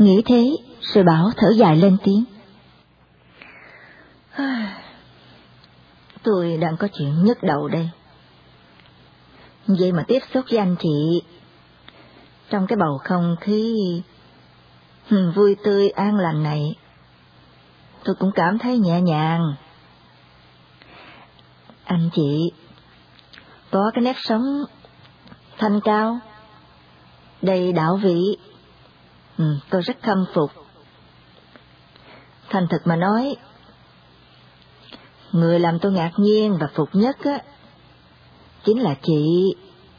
Nghĩ thế, rồi Bảo thở dài lên tiếng. Tôi đang có chuyện nhức đầu đây. Vậy mà tiếp xúc với anh chị, trong cái bầu không khí vui tươi an lành này, tôi cũng cảm thấy nhẹ nhàng. Anh chị có cái nếp sống thanh cao, đầy đạo vị, tôi rất khâm phục. Thành thực mà nói, người làm tôi ngạc nhiên và phục nhất chính là chị.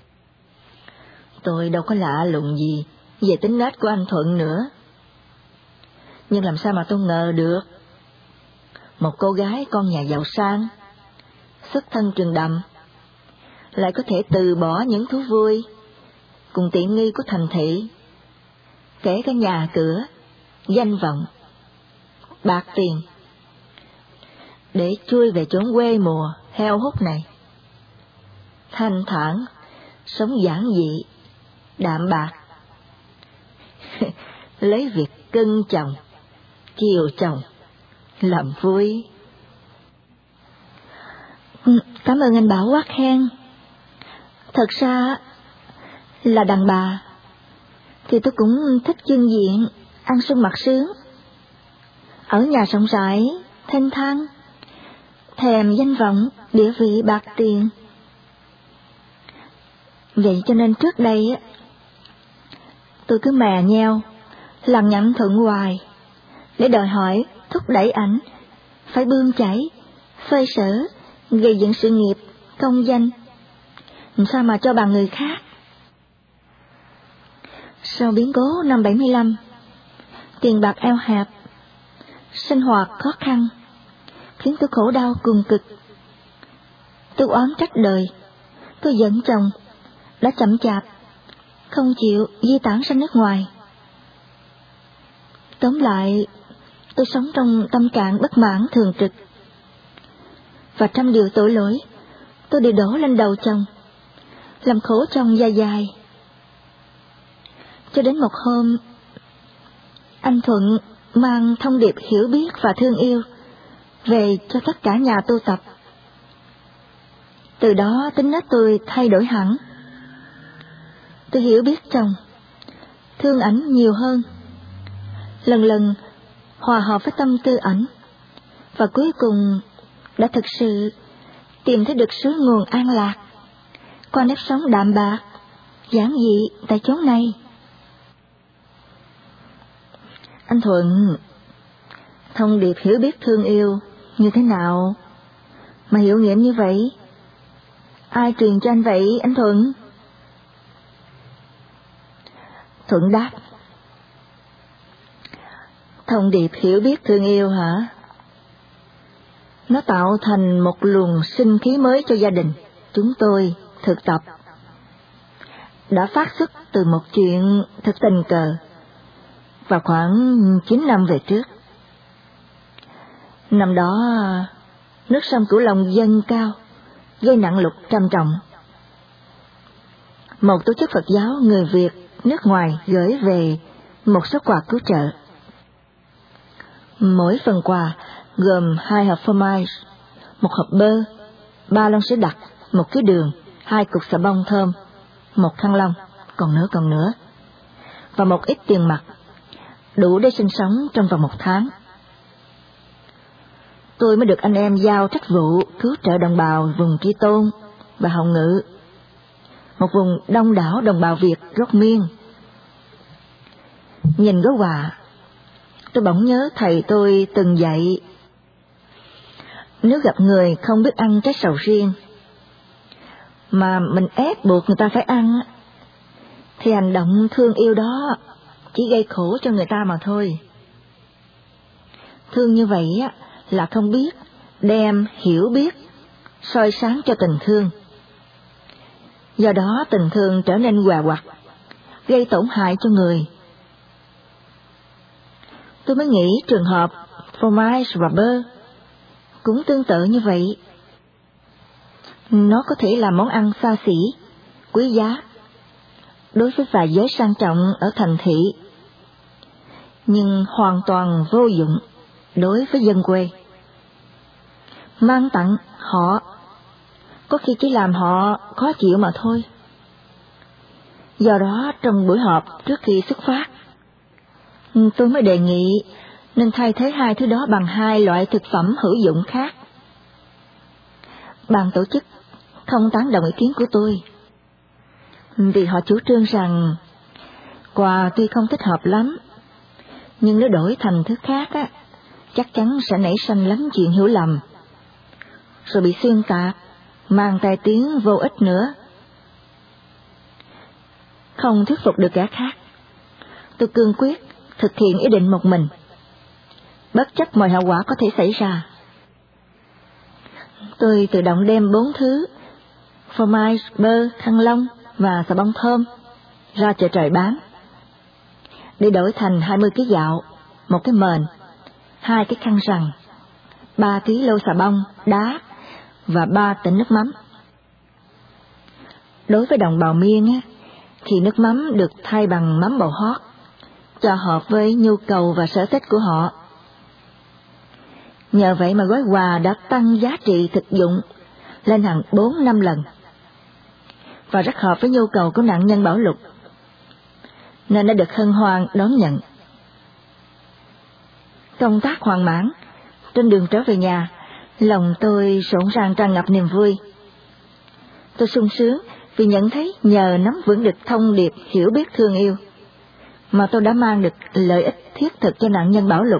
Tôi đâu có lạ lùng gì về tính nết của anh Thuận nữa, nhưng làm sao mà tôi ngờ được một cô gái con nhà giàu sang, xuất thân trường đầm, lại có thể từ bỏ những thú vui cùng tiện nghi của thành thị, kể cả nhà cửa, danh vọng, bạc tiền, để chui về chốn quê mùa heo hút này, thanh thản, sống giản dị, đạm bạc, lấy việc cưng chồng, chiều chồng, làm vui. Cảm ơn anh Bảo quá khen. Thật ra là đàn bà thì tôi cũng thích dương diện, ăn sung mặc sướng, ở nhà rộng rãi, thênh thang, thèm danh vọng, địa vị bạc tiền. Vậy cho nên trước đây tôi cứ mè nheo, lằng nhằng Thuận hoài, để đòi hỏi, thúc đẩy ảnh phải bươn chải, xoay sở, gây dựng sự nghiệp, công danh, sao mà cho bằng người khác. Sau biến cố năm 75, tiền bạc eo hẹp, sinh hoạt khó khăn, khiến tôi khổ đau cùng cực. Tôi oán trách đời, tôi giận chồng đã chậm chạp, không chịu di tản sang nước ngoài. Tóm lại, tôi sống trong tâm trạng bất mãn thường trực, và trăm điều tội lỗi tôi đều đổ lên đầu chồng, làm khổ chồng dài dài. Cho đến một hôm, anh Thuận mang thông điệp hiểu biết và thương yêu về cho tất cả nhà tu tập. Từ đó tính nết tôi thay đổi hẳn. Tôi hiểu biết chồng, thương ảnh nhiều hơn, lần lần hòa hợp với tâm tư ảnh, và cuối cùng đã thực sự tìm thấy được suối nguồn an lạc qua nếp sống đạm bạc, giản dị tại chốn này. Anh Thuận, thông điệp hiểu biết thương yêu như thế nào mà hiệu nghiệm như vậy? Ai truyền cho anh vậy, anh Thuận? Thuận đáp: thông điệp hiểu biết thương yêu hả? Nó tạo thành một luồng sinh khí mới cho gia đình chúng tôi thực tập. Đã phát xuất từ một chuyện thật tình cờ vào khoảng 9 năm về trước. Năm đó, nước sông Cửu Long dâng cao, gây nặng lụt trầm trọng. Một tổ chức Phật giáo người Việt nước ngoài gửi về một số quà cứu trợ. Mỗi phần quà gồm 2 hộp phô mai, 1 hộp bơ, 3 lon sữa đặc, 1 ký đường, 2 cục xà bông thơm, 1 khăn lông, còn nữa, và một ít tiền mặt, đủ để sinh sống trong vòng 1 tháng. Tôi mới được anh em giao trách vụ cứu trợ đồng bào vùng Tri Tôn và Hồng Ngự, một vùng đông đảo đồng bào Việt gốc Miên. Nhìn gói quà, tôi bỗng nhớ thầy tôi từng dạy: nếu gặp người không biết ăn trái sầu riêng, mà mình ép buộc người ta phải ăn, thì hành động thương yêu đó chỉ gây khổ cho người ta mà thôi. Thương như vậy là không biết đem hiểu biết soi sáng cho tình thương. Do đó tình thương trở nên quà quặt, gây tổn hại cho người. Tôi mới nghĩ trường hợp phô mai và bơ cũng tương tự như vậy. Nó có thể là món ăn xa xỉ, quý giá đối với vài giới sang trọng ở thành thị, nhưng hoàn toàn vô dụng đối với dân quê. Mang tặng họ có khi chỉ làm họ khó chịu mà thôi. Do đó trong buổi họp trước khi xuất phát, tôi mới đề nghị nên thay thế hai thứ đó bằng hai loại thực phẩm hữu dụng khác. Ban tổ chức không tán đồng ý kiến của tôi, vì họ chủ trương rằng quà tuy không thích hợp lắm, nhưng nếu đổi thành thứ khác chắc chắn sẽ nảy sinh lắm chuyện hiểu lầm, rồi bị xuyên tạc, mang tai tiếng vô ích nữa. Không thuyết phục được kẻ khác, tôi cương quyết thực hiện ý định một mình, bất chấp mọi hậu quả có thể xảy ra. Tôi tự động đem 4 thứ phô mai, bơ, thăng long và xà bông thơm ra chợ trời bán, để đổi thành 20 cái gạo, 1 cái mền, 2 cái khăn rằn, 3 ký lô xà bông, đá và 3 tỉnh nước mắm. Đối với đồng bào Miên thì nước mắm được thay bằng mắm bầu hót, cho hợp với nhu cầu và sở thích của họ. Nhờ vậy mà gói quà đã tăng giá trị thực dụng lên hàng 4-5 lần, và rất hợp với nhu cầu của nạn nhân bão lụt, nên đã được hân hoan đón nhận. Công tác hoàn mãn, trên đường trở về nhà, lòng tôi rộn ràng tràn ngập niềm vui. Tôi sung sướng vì nhận thấy nhờ nắm vững được thông điệp hiểu biết thương yêu mà tôi đã mang được lợi ích thiết thực cho nạn nhân bão lụt.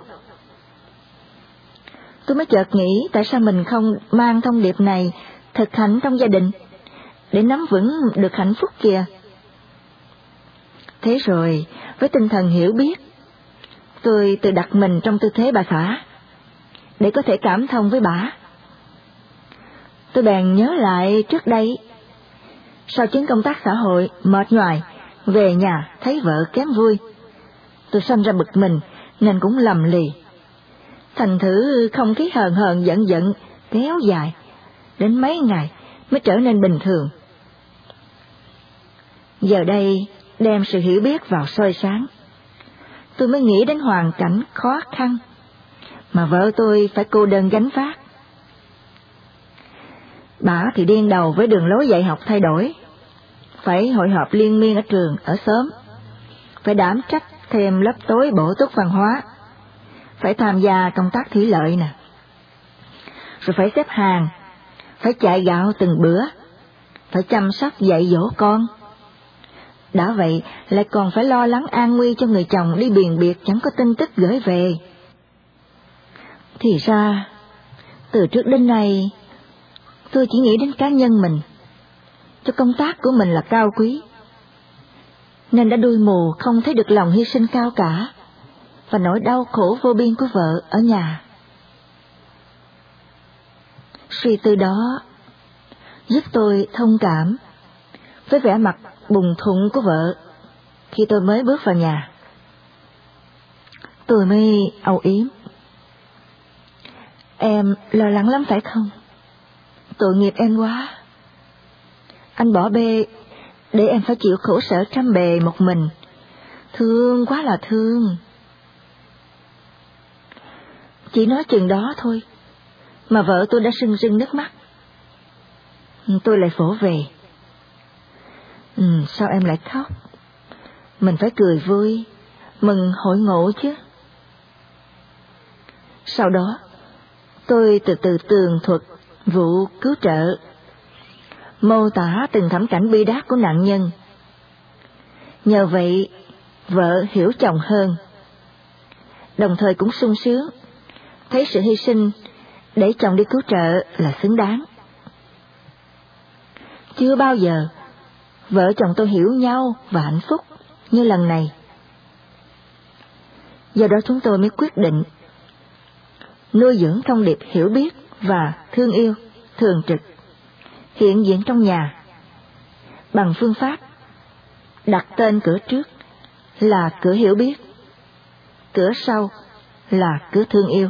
Tôi mới chợt nghĩ tại sao mình không mang thông điệp này thực hành trong gia đình để nắm vững được hạnh phúc kìa. Thế rồi, với tinh thần hiểu biết, tôi tự đặt mình trong tư thế bà xã để có thể cảm thông với bà. Tôi bèn nhớ lại trước đây, sau chuyến công tác xã hội mệt nhoài, về nhà thấy vợ kém vui, tôi sanh ra bực mình nên cũng lầm lì. Thành thử không khí hờn hờn giận giận kéo dài đến mấy ngày mới trở nên bình thường. Giờ đây đem sự hiểu biết vào soi sáng, tôi mới nghĩ đến hoàn cảnh khó khăn mà vợ tôi phải cô đơn gánh vác. Bà thì điên đầu với đường lối dạy học thay đổi, phải hội họp liên miên ở trường, ở xóm, phải đảm trách thêm lớp tối bổ túc văn hóa, phải tham gia công tác thủy lợi nè, rồi phải xếp hàng, phải chạy gạo từng bữa, phải chăm sóc dạy dỗ con. Đã vậy lại còn phải lo lắng an nguy cho người chồng đi biền biệt chẳng có tin tức gửi về. Thì ra từ trước đến nay tôi chỉ nghĩ đến cá nhân mình, cho công tác của mình là cao quý, nên đã đuôi mù không thấy được lòng hy sinh cao cả và nỗi đau khổ vô biên của vợ ở nhà. Suy tư đó giúp tôi thông cảm với vẻ mặt bùng thủng của vợ khi tôi mới bước vào nhà. Tôi mới âu yếm: "Em lo lắng lắm phải không? Tội nghiệp em quá. Anh bỏ bê để em phải chịu khổ sở trăm bề một mình. Thương quá là thương." Chỉ nói chừng đó thôi mà vợ tôi đã rưng rưng nước mắt. Tôi lại vỗ về: "Sao em lại khóc? Mình phải cười vui, mừng hội ngộ chứ." Sau đó tôi từ từ tường thuật vụ cứu trợ, mô tả từng thảm cảnh bi đát của nạn nhân. Nhờ vậy vợ hiểu chồng hơn, đồng thời cũng sung sướng thấy sự hy sinh để chồng đi cứu trợ là xứng đáng. Chưa bao giờ vợ chồng tôi hiểu nhau và hạnh phúc như lần này. Do đó chúng tôi mới quyết định nuôi dưỡng thông điệp hiểu biết và thương yêu thường trực hiện diện trong nhà bằng phương pháp đặt tên cửa trước là cửa hiểu biết, cửa sau là cửa thương yêu.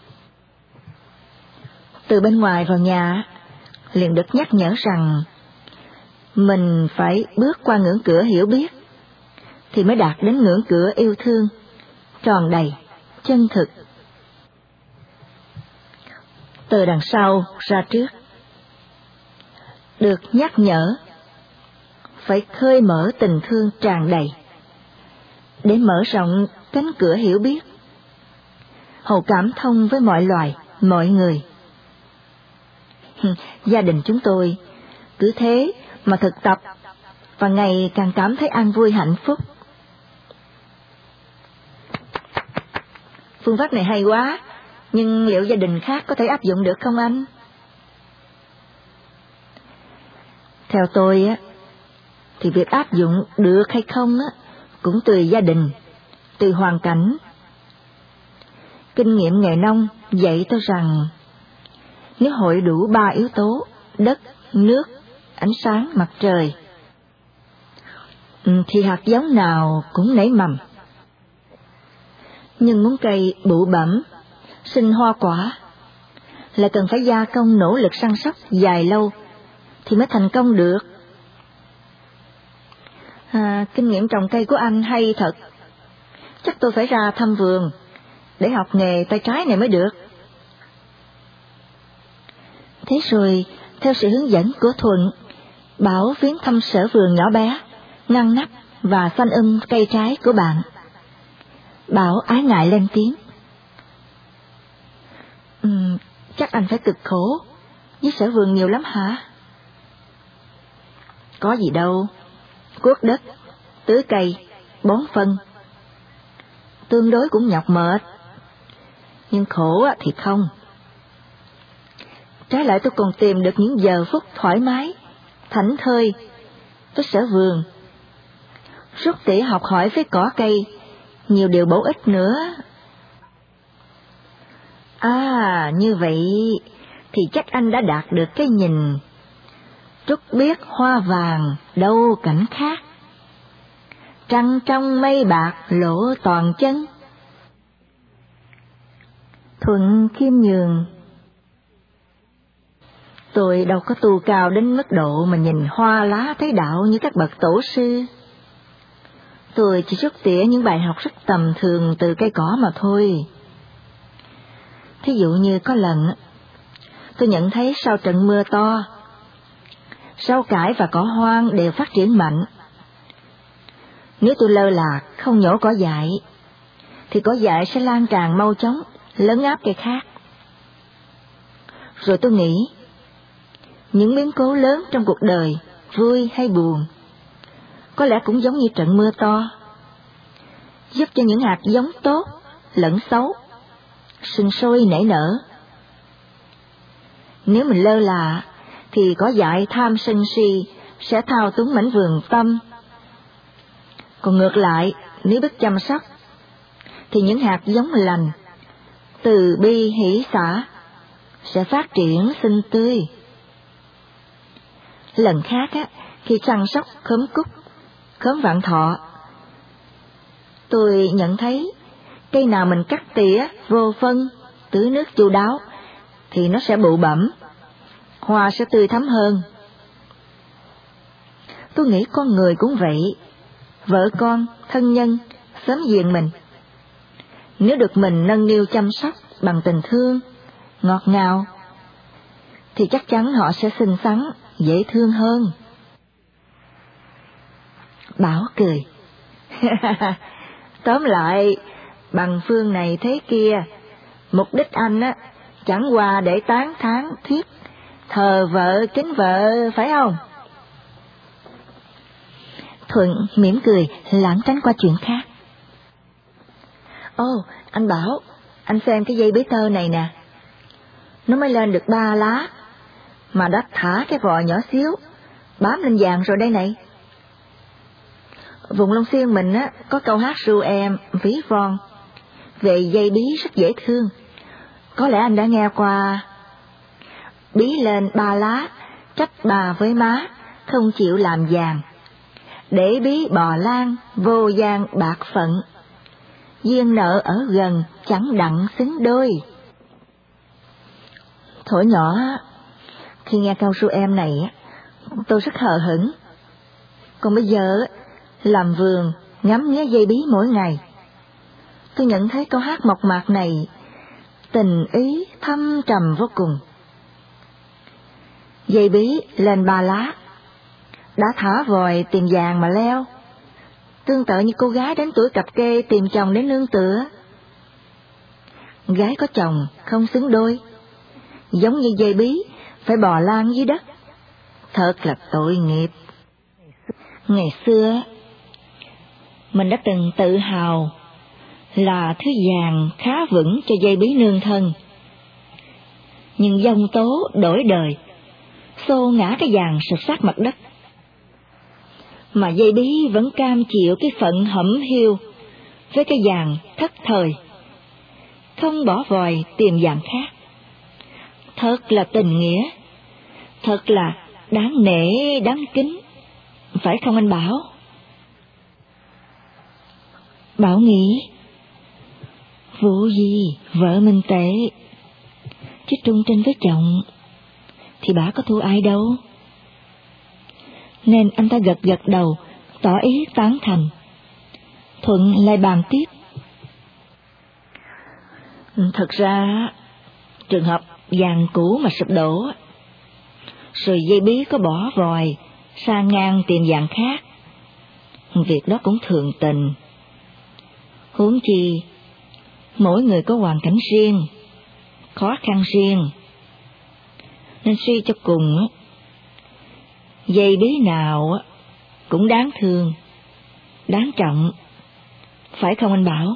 Từ bên ngoài vào nhà liền được nhắc nhở rằng mình phải bước qua ngưỡng cửa hiểu biết thì mới đạt đến ngưỡng cửa yêu thương, tròn đầy, chân thực. Từ đằng sau ra trước, được nhắc nhở phải khơi mở tình thương tràn đầy để mở rộng cánh cửa hiểu biết, hầu cảm thông với mọi loài, mọi người. Gia đình chúng tôi cứ thế mà thực tập và ngày càng cảm thấy an vui hạnh phúc. Phương pháp này hay quá, nhưng liệu gia đình khác có thể áp dụng được không anh? Theo tôi á, thì việc áp dụng được hay không á cũng tùy gia đình, tùy hoàn cảnh. Kinh nghiệm nghề nông dạy tôi rằng nếu hội đủ 3 yếu tố đất, nước, ánh sáng mặt trời thì hạt giống nào cũng nảy mầm. Nhưng muốn cây bụ bẫm, sinh hoa quả, lại cần phải gia công nỗ lực săn sóc dài lâu thì mới thành công được. Kinh nghiệm trồng cây của anh hay thật. Chắc tôi phải ra thăm vườn để học nghề tay trái này mới được. Thế rồi, theo sự hướng dẫn của Thuận, Bảo viếng thăm sở vườn nhỏ bé, ngăn nắp và xanh cây trái của bạn. Bảo ái ngại lên tiếng. Chắc anh phải cực khổ với sở vườn nhiều lắm hả? Có gì đâu, cuốc đất, tưới cây, bón phân. Tương đối cũng nhọc mệt, nhưng khổ thì không. Trái lại tôi còn tìm được những giờ phút thoải mái, thảnh thơi với sở vườn, rút tỉa học hỏi với cỏ cây nhiều điều bổ ích nữa. Như vậy thì chắc anh đã đạt được cái nhìn trúc biết hoa vàng đâu cảnh khác, trăng trong mây bạc lộ toàn chân. Thuận khiêm nhường. Tôi đâu có tu cao đến mức độ mà nhìn hoa lá thấy đạo như các bậc tổ sư. Tôi chỉ rút tỉa những bài học rất tầm thường từ cây cỏ mà thôi. Thí dụ như có lần, tôi nhận thấy sau trận mưa to, rau cải và cỏ hoang đều phát triển mạnh. Nếu tôi lơ là không nhổ cỏ dại, thì cỏ dại sẽ lan tràn mau chóng, lấn áp cây khác. Rồi tôi nghĩ, những biến cố lớn trong cuộc đời, vui hay buồn, có lẽ cũng giống như trận mưa to, giúp cho những hạt giống tốt lẫn xấu sinh sôi nảy nở. Nếu mình lơ là, thì cỏ dại tham sân si sẽ thao túng mảnh vườn tâm. Còn ngược lại, nếu biết chăm sóc, thì những hạt giống lành, từ bi hỷ xả, sẽ phát triển xinh tươi. Lần khác khi chăm sóc khóm cúc, khóm vạn thọ, tôi nhận thấy cây nào mình cắt tỉa vô phân, tưới nước chu đáo thì nó sẽ bụ bẫm, hoa sẽ tươi thắm hơn. Tôi nghĩ con người cũng vậy, vợ con, thân nhân, xóm giềng mình, nếu được mình nâng niu chăm sóc bằng tình thương, ngọt ngào, thì chắc chắn họ sẽ xinh xắn, dễ thương hơn. Bảo cười. Tóm lại, bằng phương này thế kia, mục đích anh chẳng qua để tán thán thuyết thờ vợ kính vợ, phải không? Thuận mỉm cười, lảng tránh qua chuyện khác. Anh Bảo, anh xem cái dây bí tơ này nè. Nó mới lên được 3 lá, mà đã thả cái vỏ nhỏ xíu, bám lên vàng rồi đây này. Vùng Long Xuyên mình có câu hát ru em, ví von, về dây bí rất dễ thương. Có lẽ anh đã nghe qua. Bí lên 3 lá, trách bà với má, không chịu làm vàng. Để bí bò lan, vô gian bạc phận. Duyên nợ ở gần, chẳng đặng xứng đôi. Thuở nhỏ, khi nghe câu ru em này, tôi rất hờ hững. Còn bây giờ, làm vườn, ngắm nghía dây bí mỗi ngày, tôi nhận thấy câu hát mộc mạc này tình ý thâm trầm vô cùng. Dây bí lên 3 lá, đã thả vòi tìm vàng mà leo, tương tự như cô gái đến tuổi cập kê tìm chồng để nương tựa. Gái có chồng không xứng đôi, giống như dây bí phải bò lang dưới đất, thật là tội nghiệp. Ngày xưa, mình đã từng tự hào là thứ vàng khá vững cho dây bí nương thân. Nhưng giông tố đổi đời, xô ngã cái vàng sụt sát mặt đất. Mà dây bí vẫn cam chịu cái phận hẩm hiu với cái vàng thất thời, không bỏ vòi tìm vàng khác. Thật là tình nghĩa, thật là đáng nể đáng kính, phải không anh Bảo? Bảo nghĩ, vụ gì vợ mình tệ, chứ trung trinh với chồng thì bà có thua ai đâu. Nên anh ta gật gật đầu, tỏ ý tán thành. Thuận lại bàn tiếp. Thật ra, trường hợp vàng cũ mà sụp đổ, rồi dây bí có bỏ vòi, sang ngang tìm vàng khác, việc đó cũng thường tình. Huống chi, mỗi người có hoàn cảnh riêng, khó khăn riêng, nên suy cho cùng, dây bí nào cũng đáng thương, đáng trọng, phải không anh Bảo?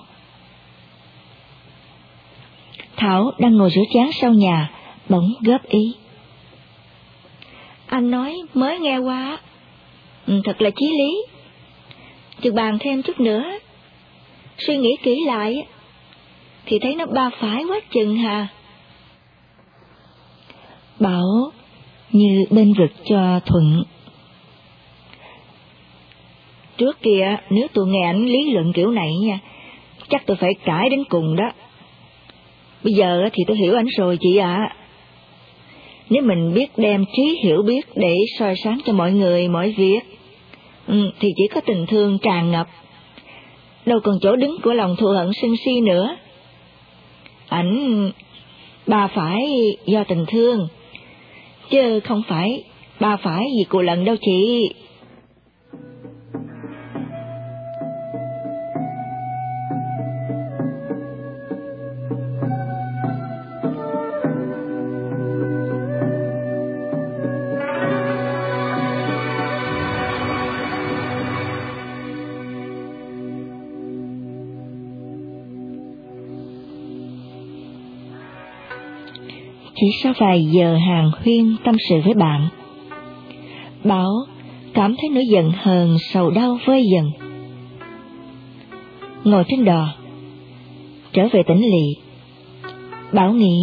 Thảo đang ngồi rửa chén sau nhà, bỗng góp ý. Anh nói mới nghe qua, thật là chí lý. Chừng bàn thêm chút nữa, suy nghĩ kỹ lại, thì thấy nó ba phải quá chừng hà. Bảo như bên vực cho Thuận. Trước kia nếu tôi nghe ảnh lý luận kiểu này nha, chắc tôi phải cãi đến cùng đó. Bây giờ thì tôi hiểu ảnh rồi chị ạ. Nếu mình biết đem trí hiểu biết để soi sáng cho mọi người, mọi việc, thì chỉ có tình thương tràn ngập, đâu còn chỗ đứng của lòng thù hận sân si nữa. Ảnh ba phải do tình thương, chứ không phải ba phải vì cù lần đâu chị. Chỉ sau vài giờ hàn huyên tâm sự với bạn, Bảo cảm thấy nỗi giận hờn sầu đau vơi dần. Ngồi trên đò, trở về tỉnh lỵ, Bảo nghĩ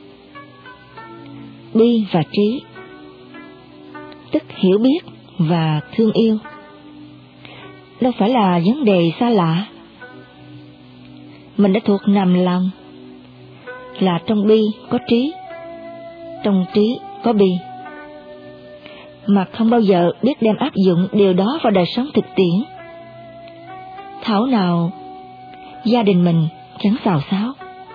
bi và trí, tức hiểu biết và thương yêu, đâu phải là vấn đề xa lạ. Mình đã thuộc nằm lòng là trong bi có trí, trong trí có bi, mà không bao giờ biết đem áp dụng điều đó vào đời sống thực tiễn. Thảo nào gia đình mình chẳng xào xáo.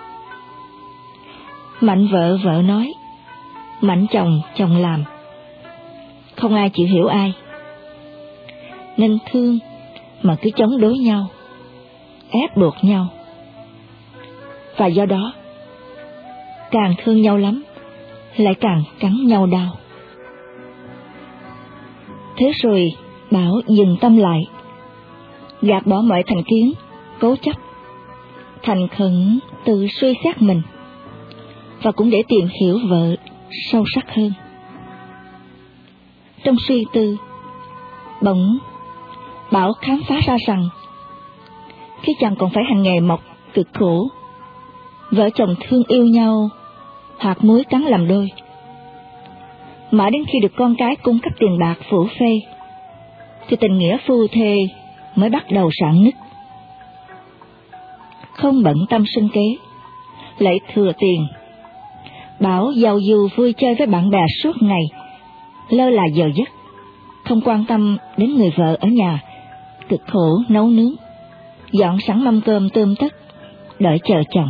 Mạnh vợ vợ nói, mạnh chồng chồng làm, không ai chịu hiểu ai, nên thương mà cứ chống đối nhau, ép buộc nhau, và do đó càng thương nhau lắm lại càng cắn nhau đau. Thế rồi Bảo dừng tâm lại, gạt bỏ mọi thành kiến, cố chấp, thành khẩn tự suy xét mình, và cũng để tìm hiểu vợ sâu sắc hơn. Trong suy tư, bỗng Bảo khám phá ra rằng khi chàng còn phải hành nghề mộc cực khổ, vợ chồng thương yêu nhau hạt muối cắn làm đôi. Mãi đến khi được con cái cung cấp tiền bạc phủ phê, thì tình nghĩa phu thê mới bắt đầu rạn nứt. Không bận tâm sinh kế, lại thừa tiền, Bảo giàu dù vui chơi với bạn bè suốt ngày, lơ là giờ giấc, không quan tâm đến người vợ ở nhà cực khổ nấu nướng, dọn sẵn mâm cơm tươm tất đợi chờ chồng.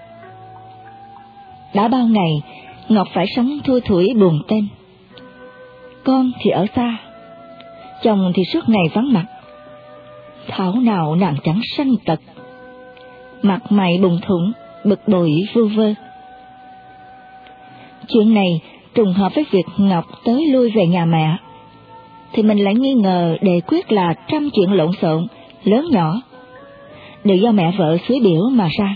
Đã bao ngày, Ngọc phải sống thui thủi buồn tênh. Con thì ở xa, chồng thì suốt ngày vắng mặt. Thảo nào nàng chẳng sanh tật, mặt mày bùng thủng, bực bội vu vơ. Chuyện này trùng hợp với việc Ngọc tới lui về nhà mẹ, thì mình lại nghi ngờ đề quyết là trăm chuyện lộn xộn, lớn nhỏ, đều do mẹ vợ xúi biểu mà ra.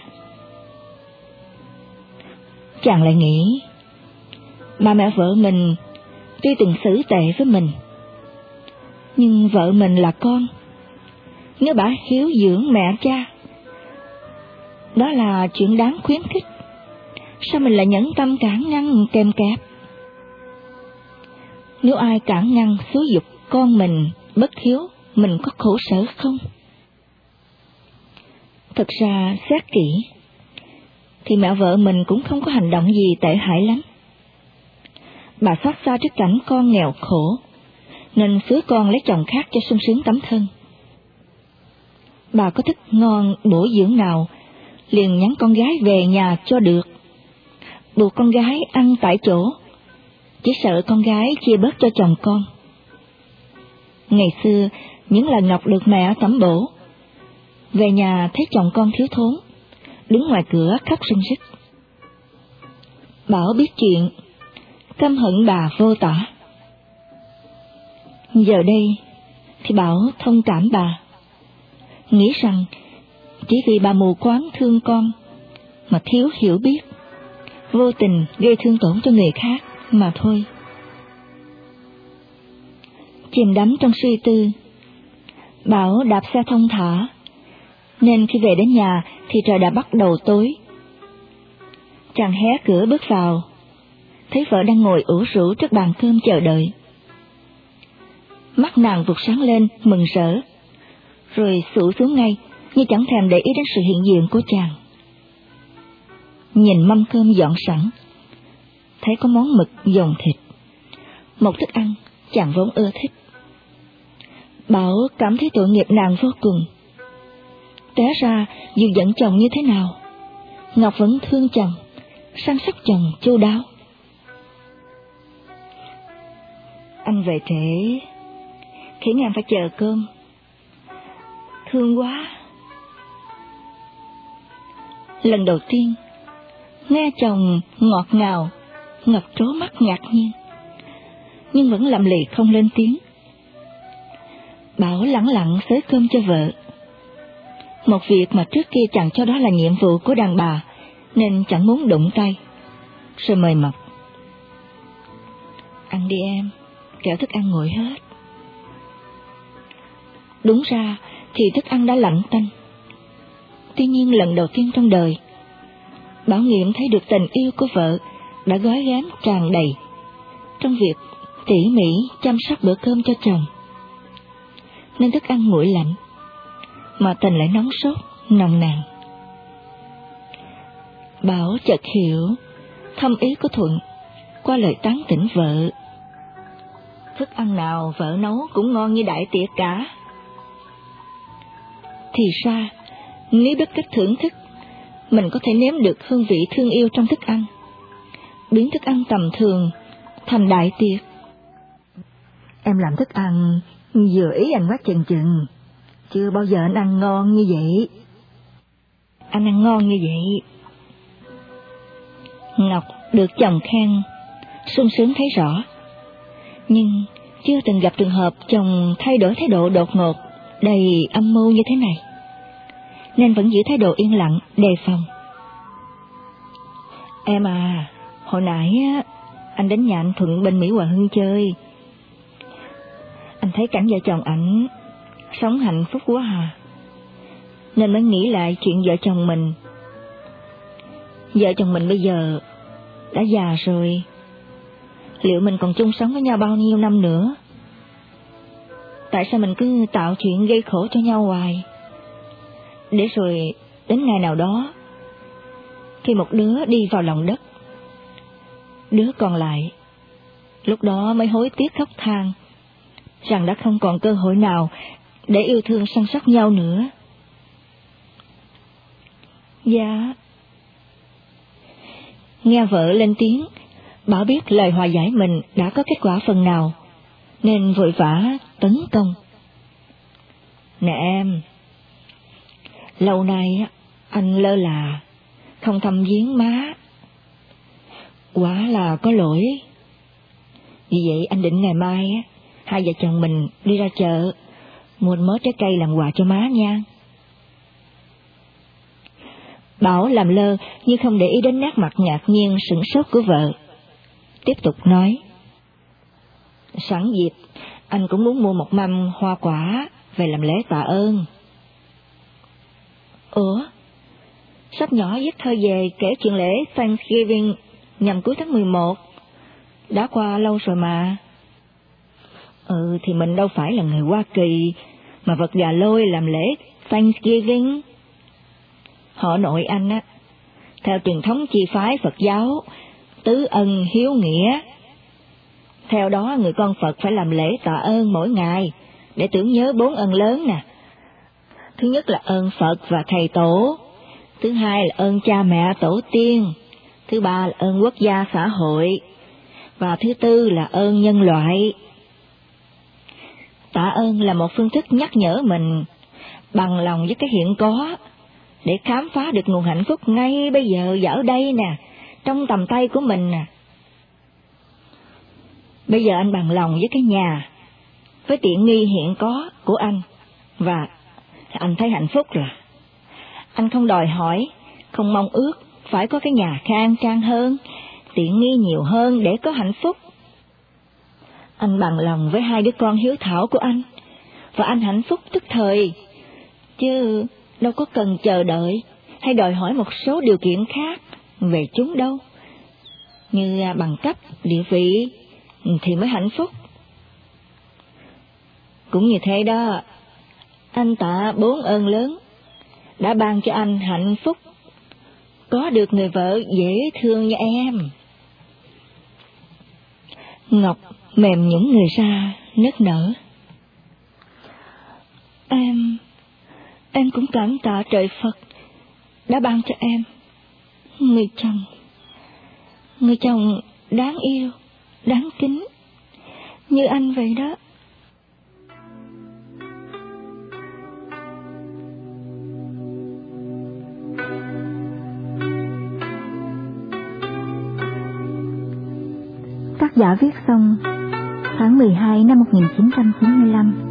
Chàng lại nghĩ, bà mẹ vợ mình tuy từng xử tệ với mình, nhưng vợ mình là con, nếu bà hiếu dưỡng mẹ cha, đó là chuyện đáng khuyến khích. Sao mình lại nhẫn tâm cản ngăn kèm kẹp? Nếu ai cản ngăn xúi giục con mình bất hiếu, mình có khổ sở không? Thật ra xét kỹ thì mẹ vợ mình cũng không có hành động gì tệ hại lắm. Bà xót xa trước cảnh con nghèo khổ, nên xúi con lấy chồng khác cho sung sướng tấm thân. Bà có thức ngon bổ dưỡng nào, liền nhắn con gái về nhà cho được, buộc con gái ăn tại chỗ, chỉ sợ con gái chia bớt cho chồng con. Ngày xưa, những lần Ngọc được mẹ tẩm bổ, về nhà thấy chồng con thiếu thốn, đứng ngoài cửa khóc rưng rức. Bảo biết chuyện, căm hận bà vô tả. Giờ đây thì Bảo thông cảm bà, nghĩ rằng chỉ vì bà mù quáng thương con mà thiếu hiểu biết, vô tình gây thương tổn cho người khác mà thôi. Chìm đắm trong suy tư, Bảo đạp xe thong thả, nên khi về đến nhà thì trời đã bắt đầu tối. Chàng hé cửa bước vào, thấy vợ đang ngồi ủ rũ trước bàn cơm chờ đợi. Mắt nàng vụt sáng lên mừng rỡ, rồi xụ xuống ngay như chẳng thèm để ý đến sự hiện diện của chàng. Nhìn mâm cơm dọn sẵn, thấy có món mực dòng thịt, một thức ăn chàng vốn ưa thích. Bảo cảm thấy tội nghiệp nàng vô cùng. Té ra dù giận chồng như thế nào, Ngọc vẫn thương chồng, săn sóc chồng chu đáo. Anh về trễ, khiến em phải chờ cơm. Thương quá. Lần đầu tiên nghe chồng ngọt ngào, Ngọc trố mắt ngạc nhiên, nhưng vẫn lầm lì không lên tiếng. Bảo lẳng lặng xới cơm cho vợ, một việc mà trước kia chàng cho đó là nhiệm vụ của đàn bà, nên chẳng muốn đụng tay. Rồi mời mọc. Ăn đi em, kẻo thức ăn nguội hết. Đúng ra thì thức ăn đã lạnh tanh. Tuy nhiên lần đầu tiên trong đời, Bảo nghiệm thấy được tình yêu của vợ đã gói ghém tràn đầy trong việc tỉ mỉ chăm sóc bữa cơm cho chồng. Nên thức ăn nguội lạnh, mà tình lại nóng sốt, nồng nàn. Bảo chợt hiểu thâm ý của Thuận qua lời tán tỉnh vợ. Thức ăn nào vợ nấu cũng ngon như đại tiệc cả. Thì ra, nếu biết cách thưởng thức, mình có thể nếm được hương vị thương yêu trong thức ăn, biến thức ăn tầm thường thành đại tiệc. Em làm thức ăn vừa ý anh quá chừng chừng, chưa bao giờ anh ăn ngon như vậy. Anh ăn ngon như vậy. Ngọc được chồng khen, sung sướng thấy rõ, nhưng chưa từng gặp trường hợp chồng thay đổi thái độ đột ngột, đầy âm mưu như thế này, nên vẫn giữ thái độ yên lặng, đề phòng. Em à, hồi nãy anh đến nhà anh Thuận bên Mỹ Hòa Hưng chơi. Anh thấy cảnh vợ chồng ảnh sống hạnh phúc quá à, nên mới nghĩ lại chuyện vợ chồng mình. Vợ chồng mình bây giờ đã già rồi, liệu mình còn chung sống với nhau bao nhiêu năm nữa? Tại sao mình cứ tạo chuyện gây khổ cho nhau hoài? Để rồi đến ngày nào đó, khi một đứa đi vào lòng đất, đứa còn lại lúc đó mới hối tiếc khóc than rằng đã không còn cơ hội nào để yêu thương săn sóc nhau nữa. Dạ. Nghe vợ lên tiếng, Bảo biết lời hòa giải mình đã có kết quả phần nào, nên vội vã tấn công. Nè em, lâu nay anh lơ là, không thăm viếng má. Quả là có lỗi. Vì vậy anh định ngày mai hai vợ chồng mình đi ra chợ, mua mớ trái cây làm quà cho má nha. Bảo làm lơ như không để ý đến nét mặt ngạc nhiên sửng sốt của vợ. Tiếp tục nói. Sẵn dịp, anh cũng muốn mua một mâm hoa quả về làm lễ tạ ơn. Ủa? Sách nhỏ viết thơ về kể chuyện lễ Thanksgiving nhằm cuối tháng 11. Đã qua lâu rồi mà. Thì mình đâu phải là người Hoa Kỳ mà vật gà lôi làm lễ Thanksgiving. Họ nội anh theo truyền thống chi phái Phật giáo, tứ ân hiếu nghĩa. Theo đó người con Phật phải làm lễ tạ ơn mỗi ngày để tưởng nhớ 4 ân lớn nè. Thứ nhất là ơn Phật và thầy tổ, thứ hai là ơn cha mẹ tổ tiên, thứ ba là ơn quốc gia xã hội, và thứ tư là ơn nhân loại. Tạ ơn là một phương thức nhắc nhở mình bằng lòng với cái hiện có, để khám phá được nguồn hạnh phúc ngay bây giờ và ở đây nè, trong tầm tay của mình nè. Bây giờ anh bằng lòng với cái nhà, với tiện nghi hiện có của anh, và anh thấy hạnh phúc rồi. Anh không đòi hỏi, không mong ước phải có cái nhà khang trang hơn, tiện nghi nhiều hơn để có hạnh phúc. Anh bằng lòng với 2 đứa con hiếu thảo của anh, và anh hạnh phúc tức thời, chứ đâu có cần chờ đợi hay đòi hỏi một số điều kiện khác về chúng đâu, như bằng cấp, địa vị thì mới hạnh phúc. Cũng như thế đó, anh tạ 4 ơn lớn đã ban cho anh hạnh phúc, có được người vợ dễ thương như em. Ngọc mềm nhũn người ra, nức nở. Em cũng cảm tạ trời Phật đã ban cho em người chồng đáng yêu, đáng kính như anh vậy đó. Tác giả viết xong tháng 12 năm 1995